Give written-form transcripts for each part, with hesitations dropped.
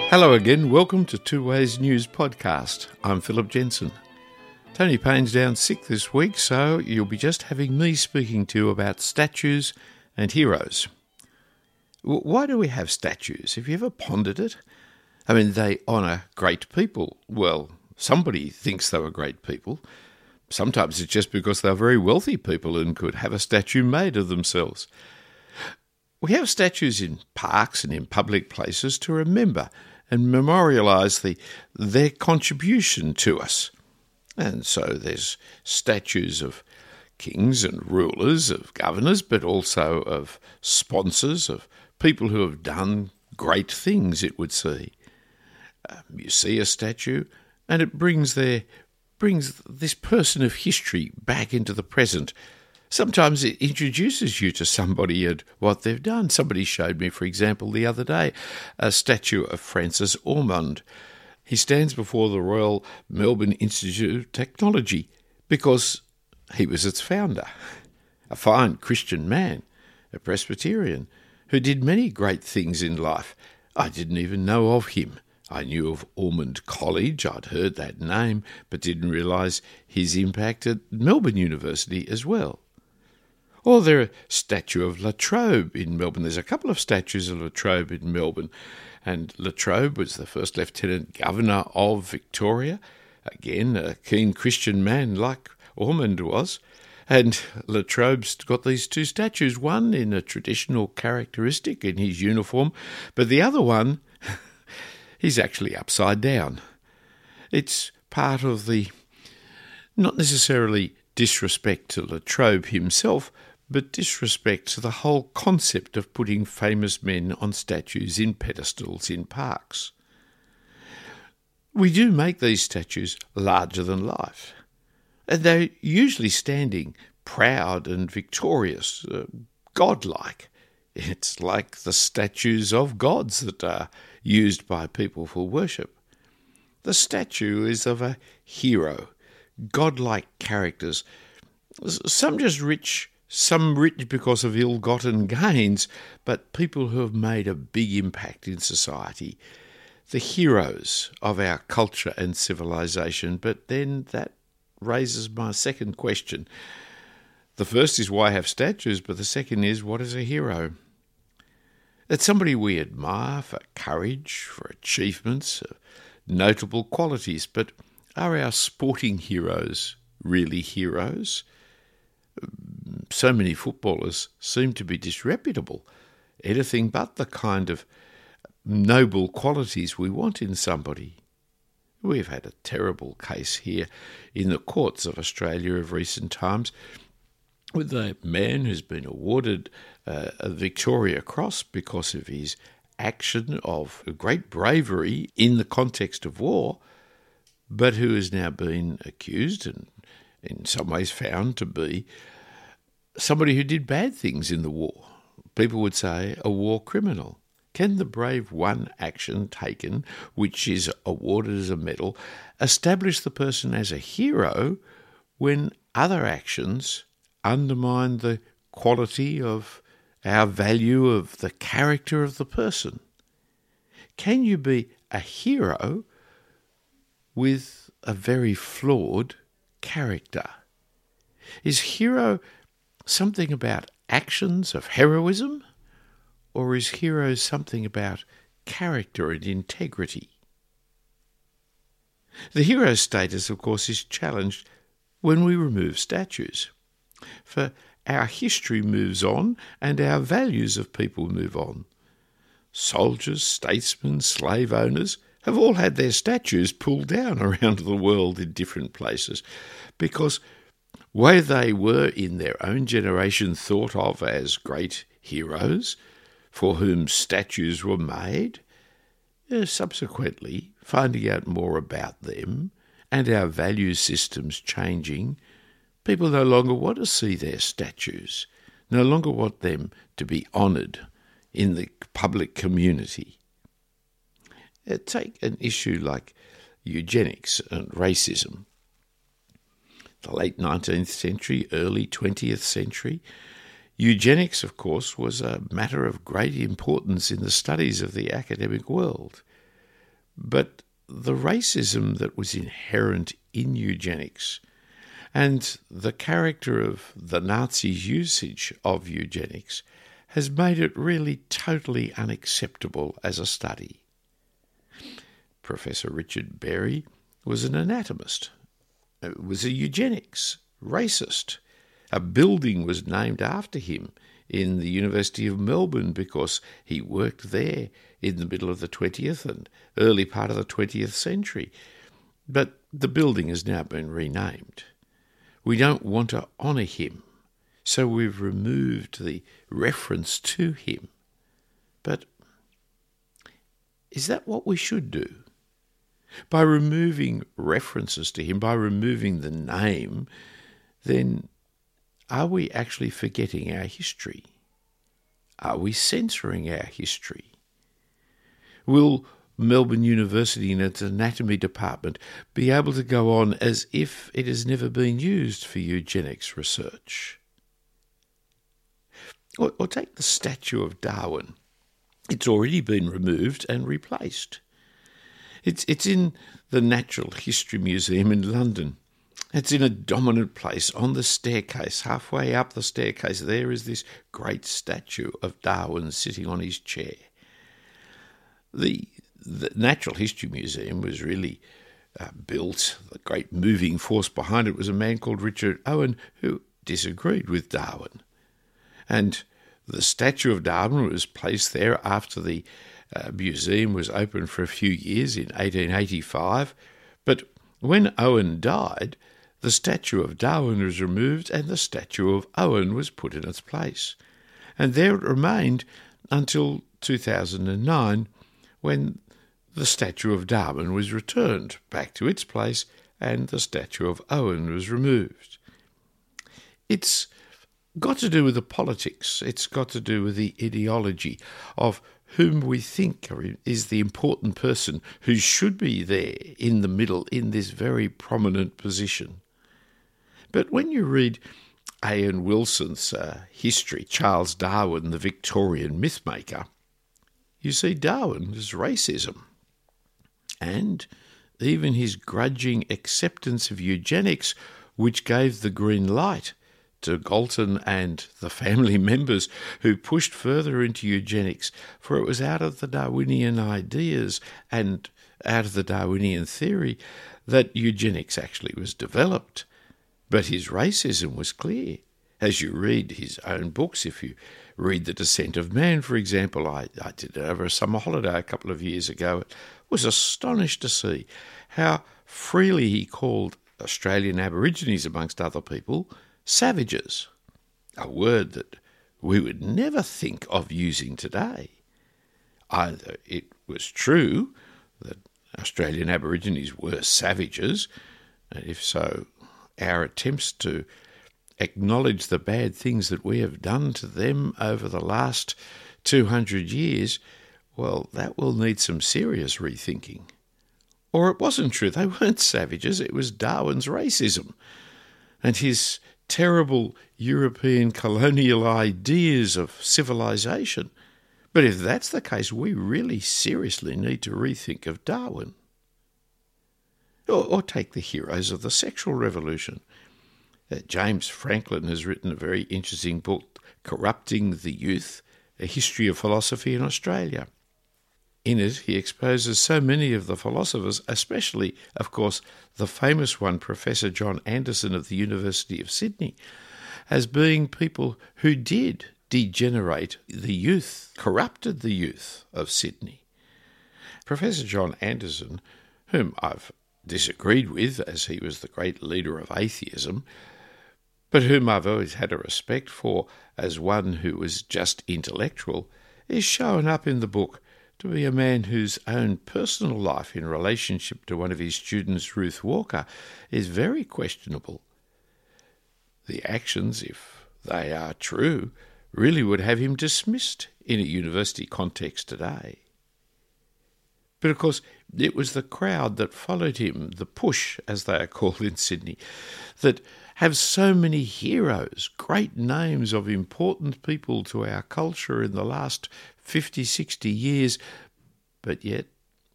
Hello again, welcome to Two Ways News Podcast. I'm Philip Jensen. Tony Payne's down sick this week, so you'll be just having me speaking to you about statues and heroes. Why do we have statues? Have you ever pondered it? I mean, they honour great people. Well, somebody thinks they were great people. Sometimes it's just because they're very wealthy people and could have a statue made of themselves. We have statues in parks and in public places to remember and memorialise their contribution to us. And so there's statues of kings and rulers, of governors, but also of sponsors, of people who have done great things, it would seem. You see a statue and it brings this person of history back into the present. Sometimes it introduces you to somebody and what they've done. Somebody showed me, for example, the other day, a statue of Francis Ormond. He stands before the Royal Melbourne Institute of Technology because he was its founder, a fine Christian man, a Presbyterian, who did many great things in life. I didn't even know of him. I knew of Ormond College, I'd heard that name, but didn't realise his impact at Melbourne University as well. Or there's a statue of La Trobe in Melbourne. There's a couple of statues of La Trobe in Melbourne. And La Trobe was the first Lieutenant Governor of Victoria. Again, a keen Christian man like Ormond was. And La Trobe's got these two statues, one in a traditional characteristic in his uniform, but the other one, he's actually upside down. It's part of the, not necessarily disrespect to La Trobe himself, but disrespect to the whole concept of putting famous men on statues in pedestals in parks. We do make these statues larger than life. And they're usually standing proud and victorious, godlike. It's like the statues of gods that are used by people for worship. The statue is of a hero, godlike characters, some just rich, some rich because of ill-gotten gains, but people who have made a big impact in society, the heroes of our culture and civilization. But then that raises my second question. The first is why have statues, but the second is what is a hero? It's somebody we admire for courage, for achievements, notable qualities, but are our sporting heroes really heroes? So many footballers seem to be disreputable, anything but the kind of noble qualities we want in somebody. We've had a terrible case here in the courts of Australia of recent times with a man who's been awarded a Victoria Cross because of his action of great bravery in the context of war, but who has now been accused and in some ways found to be somebody who did bad things in the war. People would say a war criminal. Can the brave one action taken, which is awarded as a medal, establish the person as a hero when other actions undermine the quality of our value of the character of the person? Can you be a hero with a very flawed character? Is hero something about actions of heroism, or is hero something about character and integrity? The hero status, of course, is challenged when we remove statues. For our history moves on and our values of people move on. Soldiers, statesmen, slave owners have all had their statues pulled down around the world in different places because where they were in their own generation thought of as great heroes for whom statues were made, subsequently finding out more about them and our value systems changing, people no longer want to see their statues, no longer want them to be honoured in the public community. Take an issue like eugenics and racism. The late 19th century, early 20th century, eugenics, of course, was a matter of great importance in the studies of the academic world. But the racism that was inherent in eugenics and the character of the Nazis' usage of eugenics has made it really totally unacceptable as a study. Professor Richard Berry was an anatomist, was a eugenics racist. A building was named after him in the University of Melbourne because he worked there in the middle of the 20th and early part of the 20th century. But the building has now been renamed. We don't want to honour him, so we've removed the reference to him. But is that what we should do? By removing references to him, by removing the name, then are we actually forgetting our history? Are we censoring our history? Will Melbourne University in its anatomy department be able to go on as if it has never been used for eugenics research? Or take the statue of Darwin. It's already been removed and replaced. It's in the Natural History Museum in London. It's in a dominant place on the staircase. Halfway up the staircase there is this great statue of Darwin sitting on his chair. The Natural History Museum was really built. The great moving force behind it was a man called Richard Owen who disagreed with Darwin. And the statue of Darwin was placed there after the museum was open for a few years in 1885. But when Owen died, the statue of Darwin was removed and the statue of Owen was put in its place. And there it remained until 2009, when the statue of Darwin was returned back to its place and the statue of Owen was removed. It's got to do with the politics. It's got to do with the ideology of whom we think is the important person who should be there in the middle in this very prominent position. But when you read A.N. Wilson's history, Charles Darwin, the Victorian mythmaker, you see Darwin as racism. And even his grudging acceptance of eugenics, which gave the green light to Galton and the family members who pushed further into eugenics, for it was out of the Darwinian ideas and out of the Darwinian theory that eugenics actually was developed. But his racism was clear. As you read his own books, if you read The Descent of Man, for example, I did it over a summer holiday a couple of years ago, was astonished to see how freely he called Australian Aborigines, amongst other people, savages, a word that we would never think of using today. Either it was true that Australian Aborigines were savages, and if so, our attempts to acknowledge the bad things that we have done to them over the last 200 years, well, that will need some serious rethinking. Or it wasn't true. They weren't savages. It was Darwin's racism and his terrible European colonial ideas of civilization. But if that's the case, we really seriously need to rethink of Darwin. Or take the heroes of the sexual revolution. James Franklin has written a very interesting book, Corrupting the Youth, A History of Philosophy in Australia. In it, he exposes so many of the philosophers, especially, of course, the famous one, Professor John Anderson of the University of Sydney, as being people who did degenerate the youth, corrupted the youth of Sydney. Professor John Anderson, whom I've disagreed with as he was the great leader of atheism, but whom I've always had a respect for as one who was just intellectual, is shown up in the book to be a man whose own personal life in relationship to one of his students, Ruth Walker, is very questionable. The actions, if they are true, really would have him dismissed in a university context today. But of course, it was the crowd that followed him, the push, as they are called in Sydney, that have so many heroes, great names of important people to our culture in the last 50, 60 years, but yet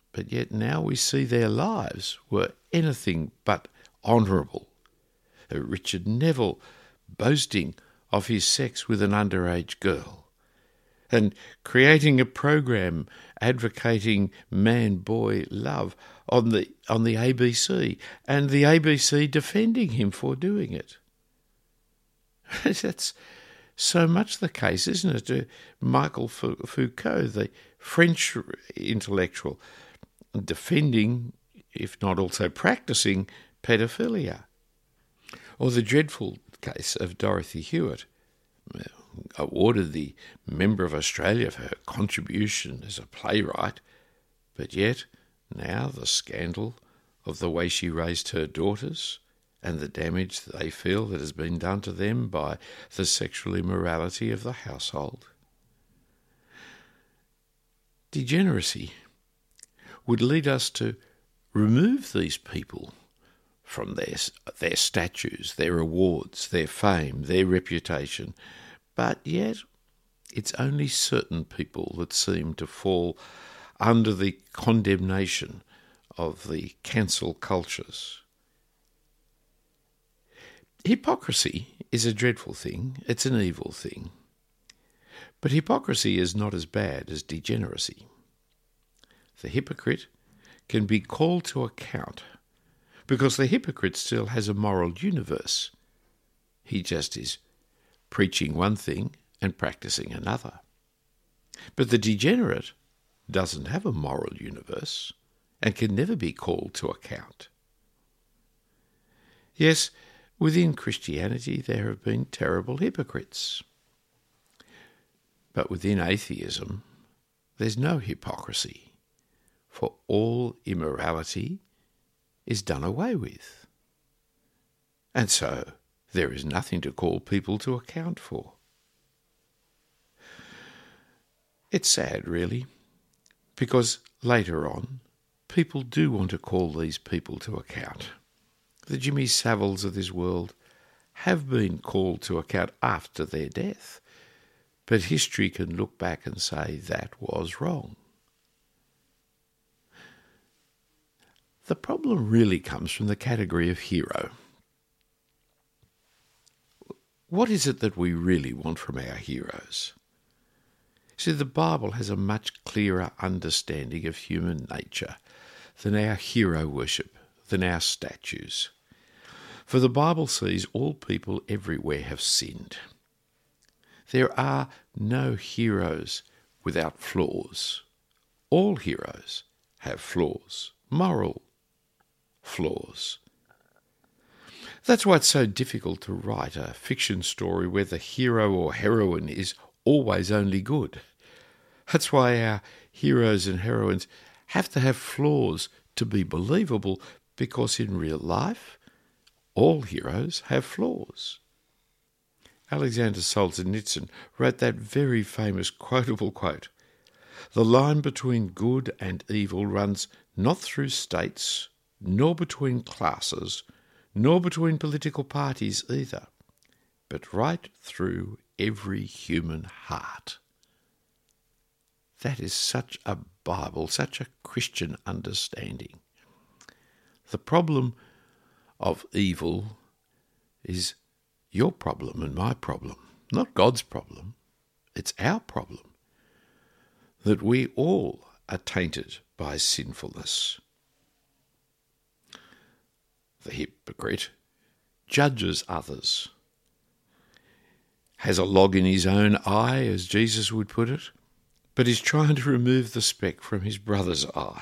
but yet now we see their lives were anything but honourable. Richard Neville boasting of his sex with an underage girl, and creating a program advocating man-boy love on the ABC, and the ABC defending him for doing it. That's so much the case, isn't it? Michael Foucault, the French intellectual, defending, if not also practising, pedophilia. Or the dreadful case of Dorothy Hewitt, awarded the Member of Australia for her contribution as a playwright, but yet now the scandal of the way she raised her daughters and the damage they feel that has been done to them by the sexual immorality of the household. Degeneracy would lead us to remove these people from their statues, their awards, their fame, their reputation. But yet it's only certain people that seem to fall under the condemnation of the cancel cultures. Hypocrisy is a dreadful thing. It's an evil thing. But hypocrisy is not as bad as degeneracy. The hypocrite can be called to account because the hypocrite still has a moral universe. He just is preaching one thing and practicing another. But the degenerate doesn't have a moral universe and can never be called to account. Yes, within Christianity there have been terrible hypocrites. But within atheism there's no hypocrisy, for all immorality is done away with. And so there is nothing to call people to account for. It's sad, really, because later on, people do want to call these people to account. The Jimmy Saviles of this world have been called to account after their death, but history can look back and say that was wrong. The problem really comes from the category of hero. What is it that we really want from our heroes? See, the Bible has a much clearer understanding of human nature than our hero worship, than our statues. For the Bible sees all people everywhere have sinned. There are no heroes without flaws. All heroes have flaws, moral flaws. That's why it's so difficult to write a fiction story where the hero or heroine is always only good. That's why our heroes and heroines have to have flaws to be believable, because in real life, all heroes have flaws. Alexander Solzhenitsyn wrote that very famous quotable quote, "The line between good and evil runs not through states, nor between classes, nor between political parties either, but right through every human heart." That is such a Bible, such a Christian understanding. The problem of evil is your problem and my problem, not God's problem. It's our problem, that we all are tainted by sinfulness. The hypocrite judges others, has a log in his own eye, as Jesus would put it, but is trying to remove the speck from his brother's eye.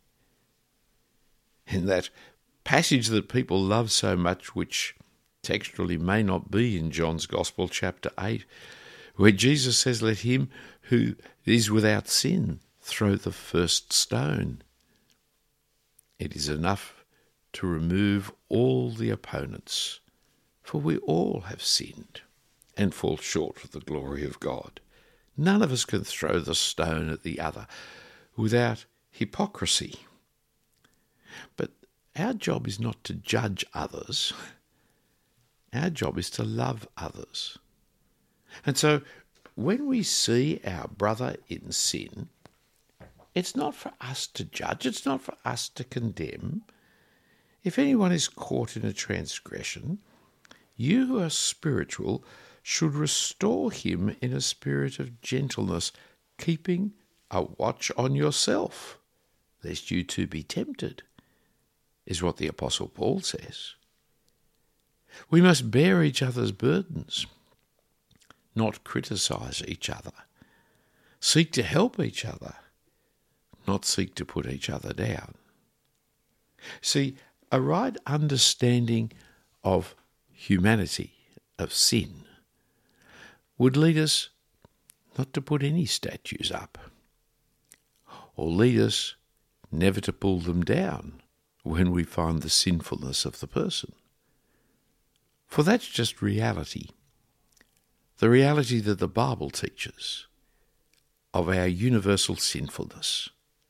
In that passage that people love so much, which textually may not be in John's Gospel, chapter 8, where Jesus says, "Let him who is without sin throw the first stone." It is enough to remove all the opponents, for we all have sinned and fall short of the glory of God. None of us can throw the stone at the other without hypocrisy. But our job is not to judge others. Our job is to love others. And so when we see our brother in sin, It's not for us to judge. It's not for us to condemn. If anyone is caught in a transgression, you who are spiritual should restore him in a spirit of gentleness, keeping a watch on yourself, lest you too be tempted, is what the Apostle Paul says. We must bear each other's burdens, not criticise each other. Seek to help each other, not seek to put each other down. See, a right understanding of humanity, of sin, would lead us not to put any statues up, or lead us never to pull them down when we find the sinfulness of the person. For that's just reality, the reality that the Bible teaches of our universal sinfulness.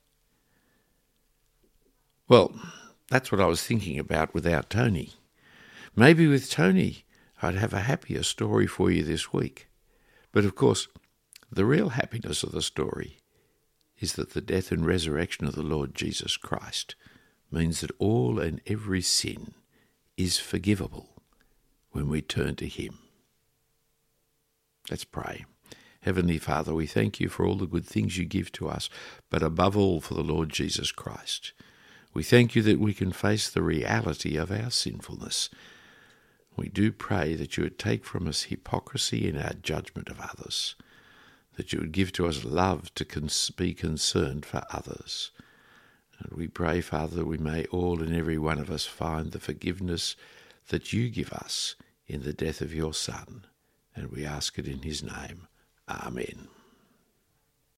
Well, that's what I was thinking about without Tony. Maybe with Tony I'd have a happier story for you this week. But of course, the real happiness of the story is that the death and resurrection of the Lord Jesus Christ means that all and every sin is forgivable when we turn to him. Let's pray. Heavenly Father, we thank you for all the good things you give to us, but above all for the Lord Jesus Christ. We thank you that we can face the reality of our sinfulness. We do pray that you would take from us hypocrisy in our judgment of others, that you would give to us love to be concerned for others. And we pray, Father, that we may all and every one of us find the forgiveness that you give us in the death of your Son. And we ask it in his name. Amen.